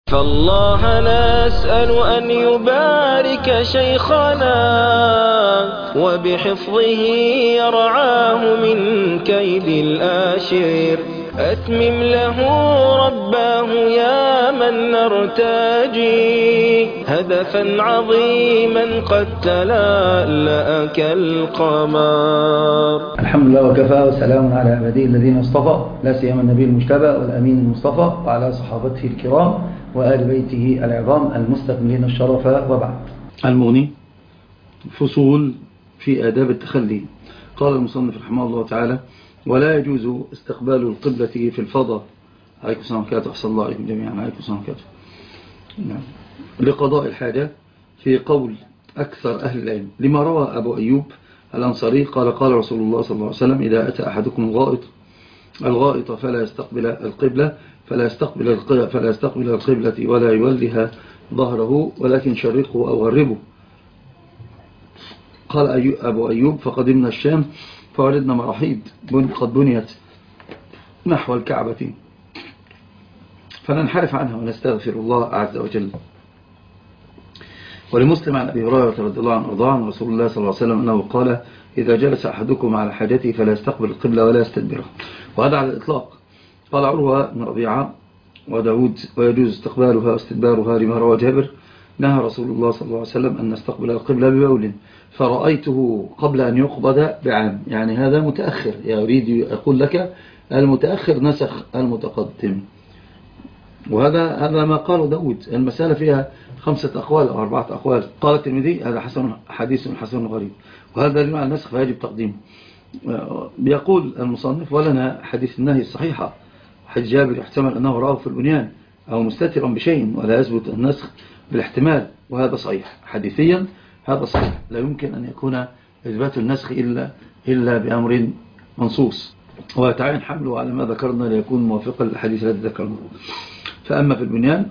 فالله نسأل أن يبارك شيخنا وبحفظه يرعاه من كيد الآشر. أتمم له رباه يا من نرتجي هدفا عظيما قد تلألأ كالقمر. الحمد لله وكفى وسلام على عباده الذين اصطفى، لا سيما النبي المجتبى والأمين المصطفى وعلى صحابته الكرام وآل بيته العظام المستكملين الشرف، وبعد. المغني فصول في آداب التخلي. قال المصنف رحمه الله تعالى: ولا يجوز استقبال القبلة في الفضاء. عليكم السلام عليكم، أحسن الله عليكم جميعا. عليكم السلام عليكم. لقضاء الحاجة في قول أكثر أهل العلم، لما روى أبو أيوب الأنصاري قال: قال رسول الله صلى الله عليه وسلم: إذا أتى أحدكم الغائط فلا يستقبل القبلة القبلة ولا يولها ظهره ولكن شرقه أو غربه. قال أبو أيوب: فقدمنا الشام فوردنا مراحيض قد بنيت نحو الكعبة فننحرف عنها ونستغفر الله عز وجل. ولمسلم عن أبي هريرة رضي الله عنه وارضاه عن رسول الله صلى الله عليه وسلم أنه قال: إذا جلس أحدكم على حاجته فلا يستقبل القبلة ولا يستدبرها. وهذا على الإطلاق. قال عروة بن ربيعة وداود: ويجوز استقبالها واستدبارها، لما روى جابر: نهى رسول الله صلى الله عليه وسلم أن نستقبل القبلة ببول فرأيته قبل أن يقبض بعام. يعني هذا متأخر، يريد يقول لك المتأخر نسخ المتقدم. وهذا ما قاله داود. المسألة فيها 5 أقوال أو 4 أقوال. قال الترمذي: هذا حديث حسن غريب، وهذا دليل على النسخ فيجب تقديمه. بيقول المصنف: ولنا حديث النهي الصحيحة، حديث جابر يحتمل أنه رآه في البنيان أو مستترا بشيء، ولا يثبت النسخ بالاحتمال، وهذا صحيح حديثيا. هذا صحيح، لا يمكن أن يكون إثبات النسخ إلا بأمر منصوص، ويتعين حمله على ما ذكرنا ليكون موافقا للحديث الذي ذكرنا. فأما في البنيان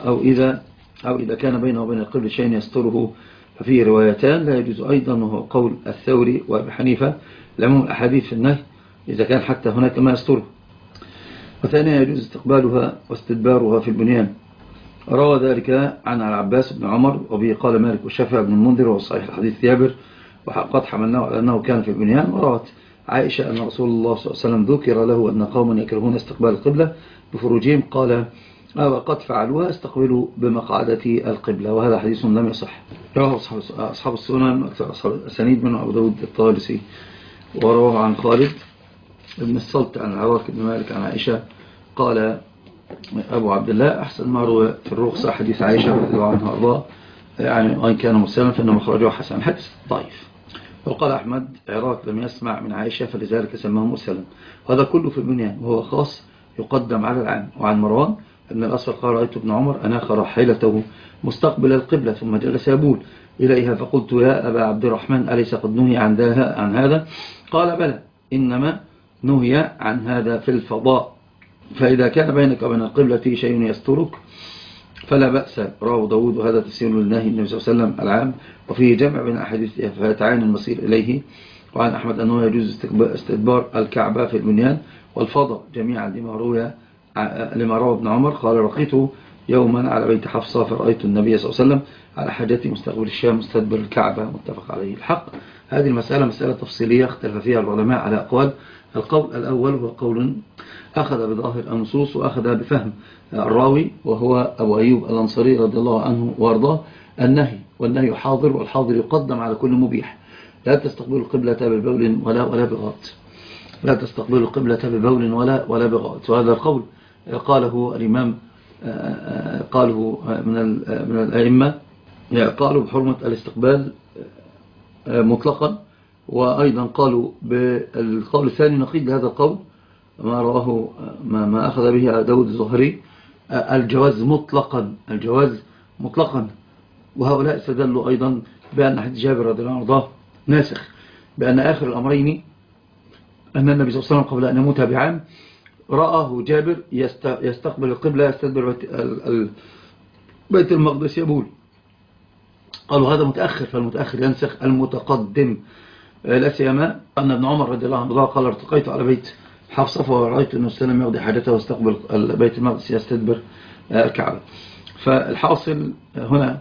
أو إذا كان بينه وبين القبل شيء يستره ففيه روايتان: لا يجوز أيضا، وهو قول الثوري وأبي حنيفة، لعموم الأحاديث في النهي إذا كان حتى هناك ما يستره. وثانيا يجوز استقبالها واستدبارها في البنيان. روى ذلك عن العباس بن عمر، وبه قال مالك والشافعي بن المنذر، وصحيح الحديث جابر وقد حملناه على أنه كان في البنيان. وروت عائشة أن رسول الله صلى الله عليه وسلم ذكر له أن قوما يكرهون استقبال القبلة بفروجهم، قال: وقد فعلوها استقبلوا بمقعدة القبلة. وهذا حديث لم يصح. رواه أصحاب السنن أكثر أصحاب الأسانيد من أبو داود الطالسي. ورواه عن خالد بن الصلت عن العواك بن مالك عن عائشة قال أبو عبد الله: أحسن ما روى في الرخصة حديث عائشة رضي الله عنها وارضاها، يعني وإن كان مسلما فإنه مخرجه حسن. حديث ضعيف. وقال أحمد: عراق لم يسمع من عائشة فلذلك سماه مسلما. وهذا كله في البنيان، وهو خاص يقدم على العام. وعن مروان أن الأسفل قال: رأيت ابن عمر أناخ راحلته مستقبل القبلة ثم جلس يبول إليها، فقلت: يا أبا عبد الرحمن، أليس قد نهي عن هذا؟ قال: بلى، إنما نهي عن هذا في الفضاء، فإذا كان بينك وبين القبلة شيء يسترك فلا بأس. رواه داود. وهذا تفسير للنهي النبي صلى الله عليه وسلم العام، وفيه جمع بين أحاديث فيتعين المصير إليه. وعن أحمد أنه يجوز استدبار الكعبة في البنيان والفضاء جميعا، لما روى ابن عمر قال: رقيت يوما على بيت حفصة فرأيت النبي صلى الله عليه وسلم على حاجته مستقبل الشام مستدبر الكعبة. متفق عليه. الحق هذه المسألة مسألة تفصيلية اختلف فيها العلماء على أقوال. القول الأول هو قول أخذ بظاهر النصوص وأخذ بفهم الراوي، وهو أبو أيوب الأنصاري رضي الله عنه وارضاه: النهي، والنهي حاضر، والحاضر يقدم على كل مبيح. لا تستقبل القبلة ببول ولا بغائط. لا تستقبل القبلة ببول ولا بغائط. وهذا القول قاله الإمام، قاله من الأئمة، قالوا بحرمة الاستقبال مطلقا. وأيضا قالوا بالقول الثاني نقيد لهذا القول ما رواه ما أخذ به داود الظهري: الجواز مطلقا. وهؤلاء استدلوا أيضا بأن حديث جابر رضي الله عنه ناسخ، بأن آخر الأمرين أن النبي صلى الله عليه وسلم قبل أن يموت بعام رآه جابر يستقبل القبلة يستدبر بيت المقدس يبول. قالوا هذا متأخر، فالمتأخر ينسخ المتقدم. لا سيما أن ابن عمر رضي الله عنه قال: ارتقيت على بيت حفصة فرأيت أنه السلام يقضي حاجته واستقبل بيت المقدس يستدبر الكعبة. فالحاصل هنا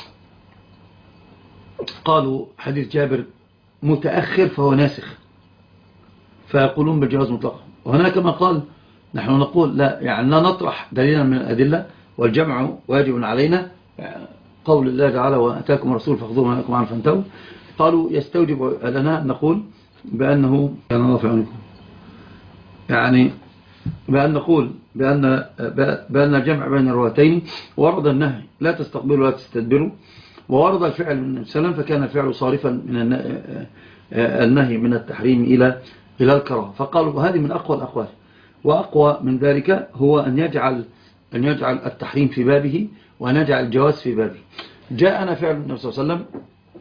قالوا حديث جابر متأخر فهو ناسخ، فيقولون بالجواز مطلقا. وهناك ما قال نحن نقول لا، يعني لا نطرح دليلا من الأدلة، والجمع واجب علينا، قول الله تعالى وأتاكم رسول فاخذوه ونهاكم عنه فانتهوا. قالوا يستوجب لنا نقول بأنه كان الله في عونكم، يعني بأن نقول بأن الجمع بين الروايتين ورد النهي لا تستقبلوا ولا تستدبروا، وورد الفعل من النبي صلى الله عليه وسلم فكان الفعل صارفا من النهي من التحريم إلى الكراهة. فقالوا هذه من أقوى الأقوال. وأقوى من ذلك هو أن يجعل التحريم في بابه وأن يجعل الجواز في بابه. جاءنا فعل النبي صلى الله عليه وسلم،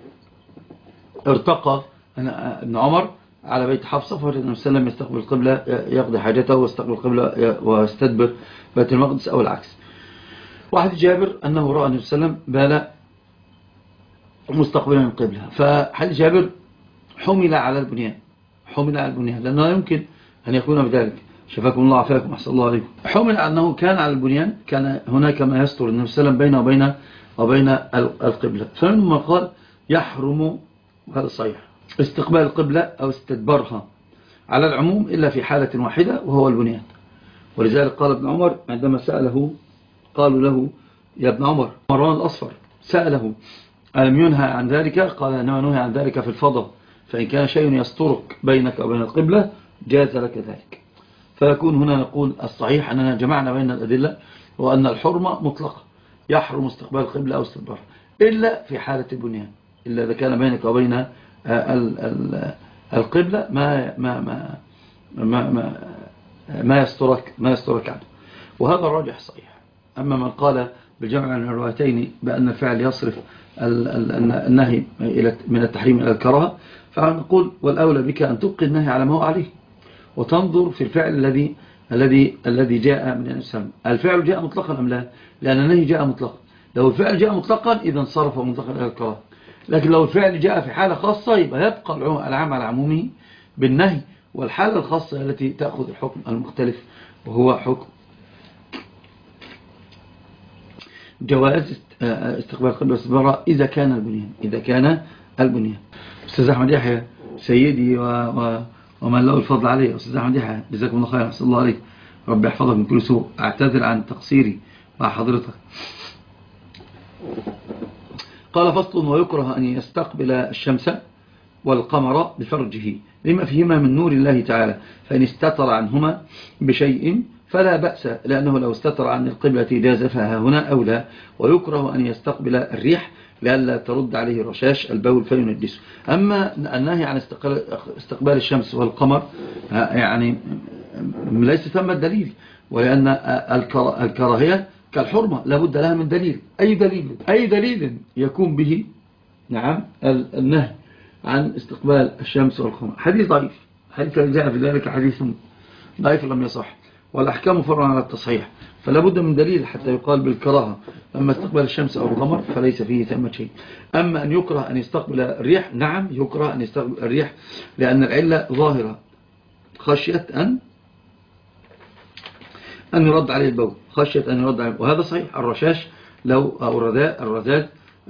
ارتقى ابن عمر على بيت حفصة، فوجد النبي صلى الله عليه وسلم يستقبل القبلة يقضي حاجته واستقبل القبلة واستدبر بيت المقدس أو العكس. واحد جابر أنه رأى النبي صلى الله عليه وسلم بال مستقبلا القبلة، فحديث جابر حمل على البنيان لأنه لا يمكن أن يكون بذلك. شفاكم الله عافاكم أحسن الله عليكم. حمل أنه كان على البنيان، كان هناك ما يستر النبي صلى الله عليه وسلم بينه وبين القبلة، فمما قال يحرم، هذا صحيح، استقبال القبلة أو استدبارها على العموم إلا في حالة واحدة وهو البنيان. ولذلك قال ابن عمر عندما سأله، قالوا له يا ابن عمر، مروان الأصفر سأله ألم ينهى عن ذلك؟ قال إنما نهى عن ذلك في الفضاء، فإن كان شيء يسترك بينك وبين القبلة جاز لك ذلك. فيكون هنا نقول الصحيح أننا جمعنا بين الأدلة، وأن الحرمة مطلقة، يحرم استقبال القبلة أو استدبارها إلا في حالة البنيان، إلا إذا كان بينك وبين القبلة ما يسترك عنه، وهذا الراجح صحيح. أما من قال بالجمع من الروايتين بأن الفعل يصرف النهي من التحريم إلى الكراهة، فنقول والأولى بك أن تبقي النهي على ما هو عليه، وتنظر في الفعل الذي جاء من الإسلام. الفعل جاء مطلقا أم لا؟ لأن النهي جاء مطلقا. لو الفعل جاء مطلقا إذا صرف مطلقا إلى الكراهة، لكن لو الفعل جاء في حالة خاصة يبقى يبقى العام على عمومه بالنهي، والحالة الخاصة التي تأخذ الحكم المختلف وهو حكم جواز استقبال القبلة واستدبارها إذا كان البنيان. أستاذ أحمد يحيى سيدي ومن له الفضل عليه، أستاذ أحمد يحيى جزاكم الله خير، أحسن الله عليك، ربي يحفظك من كل سوء. أعتذر عن تقصيري مع حضرتك. قال فصل: ويكره أن يستقبل الشمس والقمر بفرجه لما فيهما من نور الله تعالى، فإن استتر عنهما بشيء فلا بأس، لأنه لو استتر عن القبلة جاز، فها هنا أولى. ويكره أن يستقبل الريح لئلا ترد عليه رشاش البول فينجسه. أما النهي عن استقبال الشمس والقمر يعني ليس ثم الدليل، ولأن الكراهية كالحرمة لابد لها من دليل. أي دليل يكون به نعم النهي عن استقبال الشمس والقمر؟ حديث ضعيف، حديث جاء في ذلك حديث ضعيف لم يصح، والأحكام فرع على التصحيح، فلا بد من دليل حتى يقال بالكراهة. أما استقبال الشمس أو القمر فليس فيه ثمة شيء. أما أن يكره أن يستقبل الريح، نعم يكره أن يستقبل الريح، لأن العلة ظاهرة، خشية أن يرد عليه البول، وهذا صحيح. الرشاش أو الرذاذ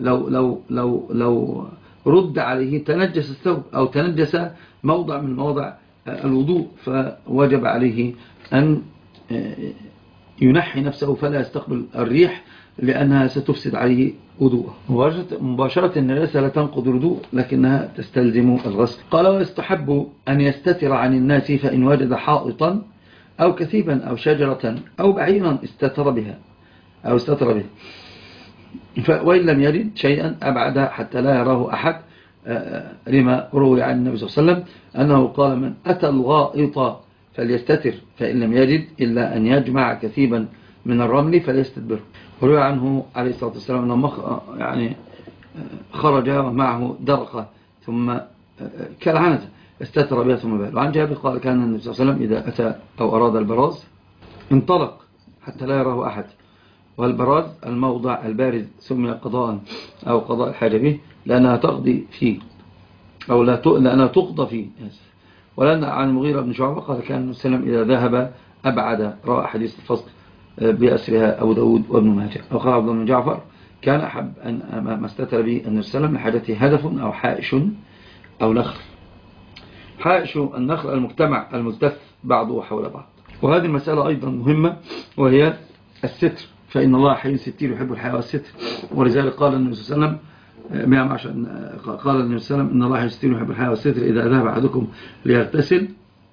لو رد عليه تنجس الثوب أو تنجس موضع من مواضع الوضوء، فوجب عليه أن ينحي نفسه فلا يستقبل الريح، لأنها ستفسد عليه وضوءه. مباشرة النجاسة لا تنقض الوضوء، لكنها تستلزم الغسل. قال: ويستحب أن يستتر عن الناس، فإن وجد حائطا أو كثيبا أو شجرة أو بعيرا استتر به، وإن لم يجد شيئا أبعد حتى لا يراه أحد، لما روي عن النبي صلى الله عليه وسلم أنه قال: من أتى الغائط فليستتر، فإن لم يجد إلا أن يجمع كثيبا من الرمل فليستدبره. وروي عنه عليه الصلاة والسلام أنه يعني خرج ومعه درقة ثم كالعنزة استتر بها ثم بال. وعن جابر قال: كان النبي صلى الله عليه وسلم إذا أتى أو أراد البراز انطلق حتى لا يراه أحد. والبراز الموضع البارز سمي قضاء أو قضاء الحاجة به، لأنها تقضي فيه أو لأنها تقضى فيه. ولأن عن المغيرة بن شعبة قال: كان النبي صلى الله عليه وسلم إذا ذهب أبعد، رأى حديث الفصل بأسرها أبو داود وابن ماجه. وقال عبد الله بن جعفر كان أحب أن ما استتر به النبي صلى الله عليه وسلم لحاجته هدف أو حائش أو نخل. حائش النخل المجتمع الملتف بعضه حول بعض. وهذه المسألة أيضا مهمة وهي الستر، فإن الله حي ستير يحب الحياة والستر. ولذلك قال النبي صلى الله عليه وسلم قال النبي صلى الله عليه وسلم إن الله حي ستير يحب الحياة والستر، إذا ذهب أحدكم ليغتسل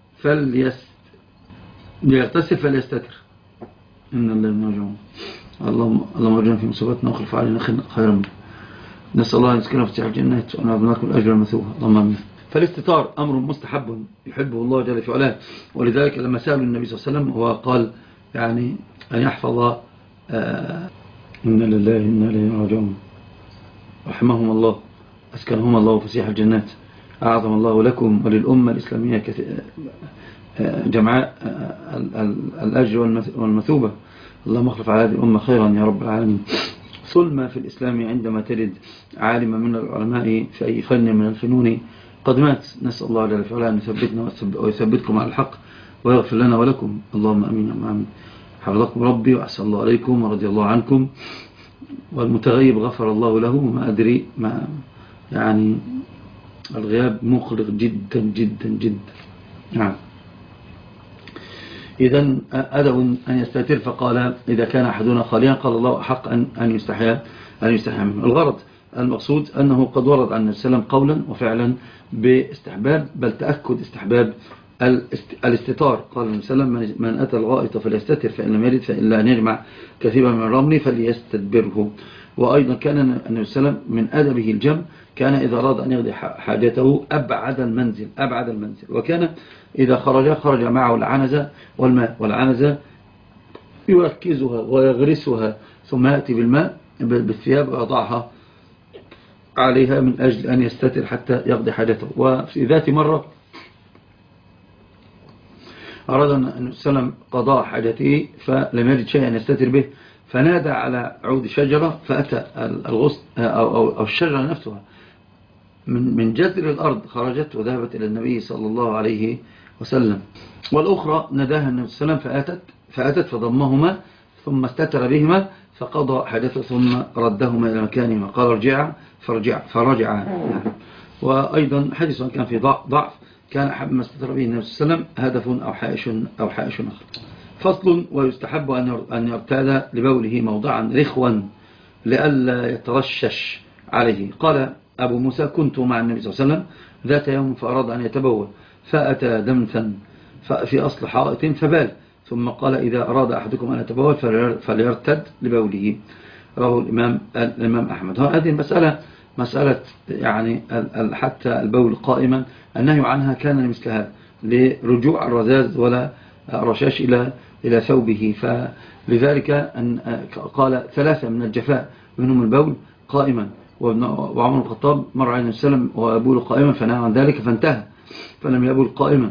فليستتر إن الله نرجو اللهم ارجعنا في مصيبتنا واخلف علينا خيرا منها. نسأل الله أن يسكننا في الجنات وأن أبناكم الأجر المثوبة اللهم آمين. فالاستتار أمر مستحب يحبه الله جل في علاه. ولذلك لما سألوا النبي صلى الله عليه وسلم هو قال يعني أن يحفظ إن لله إن إليه راجعون رحمهم الله أسكنهم الله فسيح الجنات أعظم الله لكم وللأمة الإسلامية جمعاء الأجر والمثوبة. اللهم اخلف على هذه الأمة خيرا يا رب العالمين. ثم في الإسلام عندما تجد عالما من العلماء في أي فن من الفنون قد مات، نسأل الله جل وعلا أن يثبتنا ويثبتكم على الحق ويغفر لنا ولكم اللهم أمين أمين. حفظكم ربي وأحسن الله عليكم ورضي الله عنكم. والمتغيب غفر الله له. ما أدري ما يعني الغياب مخرج جدا جدا جدا. نعم. إذن أدب أن يستتر. فقال إذا كان أحدنا خاليا قال الله حق أن يستحيا منه. الغرض المقصود أنه قد ورد عن النبي صلى الله عليه وسلم قولا وفعلا باستحباب بل تأكد استحباب الاستتار. قال النبي صلى الله عليه وسلم من أتى الغائط فليستتر فإن لم يرد فإلا أن يجمع كثيرا من الرمل فليستدبره. وأيضا كان النبي صلى الله عليه وسلم من أدبه الجم، كان إذا أراد أن يقضي حاجته أبعد المنزل. وكان إذا خرج معه العنزة والماء، والعنزة يركزها ويغرسها ثم يأتي بالماء بالثياب ويضعها عليها من أجل أن يستتر حتى يقضي حاجته. وفي ذات مرة أراد النبي صلى الله عليه وسلم قضاء حاجته فلم يجد شيئا يستتر به، فنادى على عود شجرة فأتى الغصن أو الشجرة نفسها من جذر الأرض خرجت وذهبت إلى النبي صلى الله عليه وسلم. والأخرى نداها النبي صلى الله عليه وسلم فأتت فضمهما ثم استتر بهما فقضى حاجته ثم ردهما إلى مكانهما قال ارجع فرجع. وأيضا حديث كان في ضعف كان أحب ما استتر به النبي صلى الله عليه وسلم هدف أو حائش آخر. فصل. ويستحب أن يرتاد لبوله موضعا رخوا لئلا يترشش عليه. قال أبو موسى كنت مع النبي صلى الله عليه وسلم ذات يوم فأراد أن يتبول فأتى دمثا في أصل حائط فبال، ثم قال إذا أراد أحدكم أن يتبول فليرتد لبوله. رواه الإمام أحمد. هذه مسألة يعني حتى البول قائما النهي عنها كان لمثل هذا لرجوع الرذاذ ولا رشاش إلى ثوبه. فلذلك قال 3 من الجفاء منهم البول قائما. وعمر بن الخطاب مر عليه السلام ويبول قائما فنهى عن ذلك فانتهى فلم يبول قائما.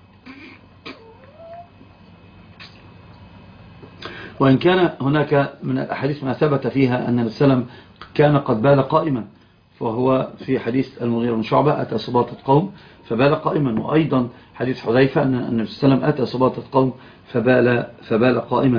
وإن كان هناك من الأحاديث ما ثبت فيها أن السلام كان قد بال قائما، فهو في حديث المغيرة بن شعبة أتى سباطة قوم فبال قائما. وأيضا حديث حذيفة أن النبي صلى الله عليه وسلم أتى سباطة قوم فبال قائما.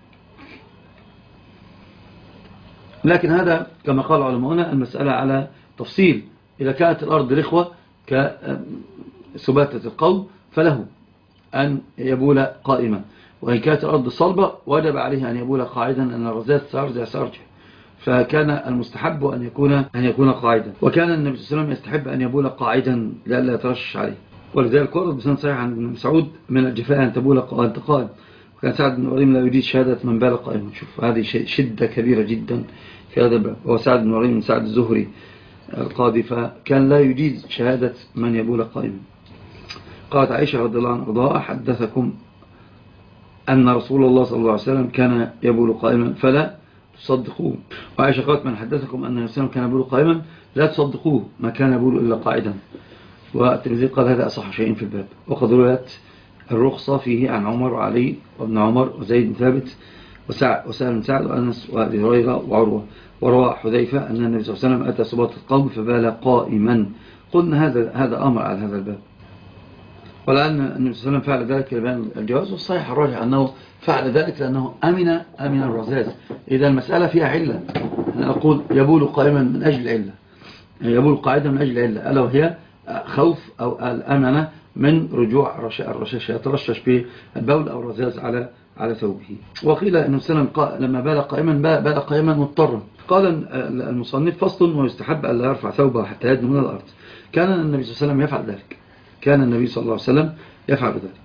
لكن هذا كما قال علماؤنا المسألة على تفصيل. إذا كانت الأرض رخوة كسباتة القوم فله أن يبول قائما، وإن كانت الأرض صلبة وجب عليه أن يبول قاعدا أن الرذاذ سارجع. فكان المستحب أن يكون قاعدا. وكان النبي صلى الله عليه وسلم يستحب أن يبول قاعدا لئلا يترشش عليه. ولذلك ورد بسند صحيح عن ابن مسعود من الجفاء أن تبول وأنت قائم. وكان سعد بن وريم لا يريد شهادة من بال قائما. شوف هذه شدة كبيرة جدا في هذا الباب. هو سعد بن وريم من سعد الزهري القاضي، فكان لا يجيز شهادة من يبول قائما. قالت عائشة رضي الله عنها وارضاها حدثكم أن رسول الله صلى الله عليه وسلم كان يبول قائما فلا تصدقوه. وعائشة قالت من حدثكم أن الرسول كان يبول قائما لا تصدقوه ما كان يبول إلا قاعدا. والترمذي قال هذا أصح شيء في الباب. وقد رويت الرخصة فيه عن عمر وعلي وابن عمر وزيد بن ثابت وسهل بن سعد وأنس وأبي هريرة وعروة. وروى حذيفة أن النبي صلى الله عليه وسلم أتى سباطة القوم فبال قائما. قلنا هذا أمر على هذا الباب. ولأن النبي صلى الله عليه وسلم فعل ذلك لبيان الجواز، والصحيح الراجح أنه فعل ذلك لأنه أمن الرذاذ. إذا المسألة فيها علة، أنا أقول يبول قائما من أجل علة، يبول قاعدا من أجل علة، ألا وهي خوف أو الأمنة من رجوع الرشاش يترشش بالبول أو الرذاذ على ثوبه. وقيل أن السلام لما بال قائما مضطرا. قال المصنف: فصل ويستحب ألا يرفع ثوبه حتى يدنو من الأرض. كان النبي صلى الله عليه وسلم يفعل ذلك، كان النبي صلى الله عليه وسلم يفعل ذلك،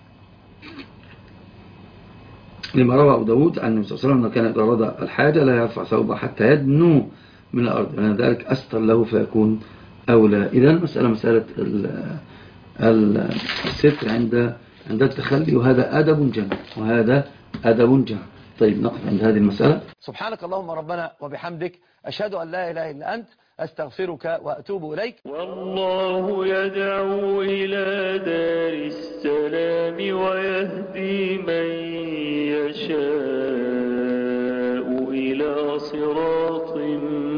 لما روى أبو داود عن النبي صلى الله عليه وسلم أنه كان إذا أراد الحاجة لا يرفع ثوبه حتى يدنو من الأرض، لأن ذلك أستر له فيكون أولى. إذا مسألة الستر عند التخلي، وهذا أدب جمع. طيب نقف عند هذه المسألة. سبحانك اللهم ربنا وبحمدك، أشهد أن لا إله إلا أنت، أستغفرك وأتوب إليك. والله يدعو إلى دار السلام ويهدي من يشاء إلى صراط